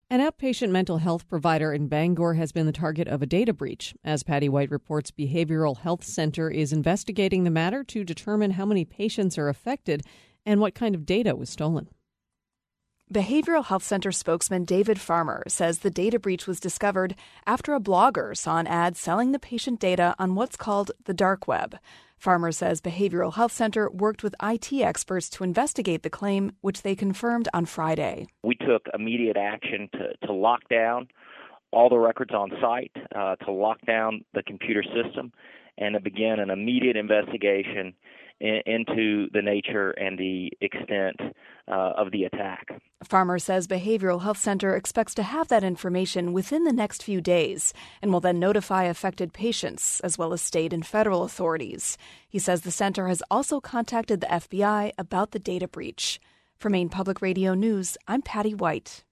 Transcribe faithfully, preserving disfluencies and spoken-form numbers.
An outpatient mental health provider in Bangor has been the target of a data breach. As Patty White reports, Behavioral Health Center is investigating the matter to determine how many patients are affected and what kind of data was stolen. Behavioral Health Center spokesman David Farmer says the data breach was discovered after a blogger saw an ad selling the patient data on what's called the dark web. Farmer says Behavioral Health Center worked with I T experts to investigate the claim, which they confirmed on Friday. We took immediate action to, to lock down all the records on site, uh, to lock down the computer system, and to begin an immediate investigation in, into the nature and the extent uh, of the attack. Farmer says Behavioral Health Center expects to have that information within the next few days and will then notify affected patients as well as state and federal authorities. He says the center has also contacted the F B I about the data breach. For Maine Public Radio News, I'm Patty White.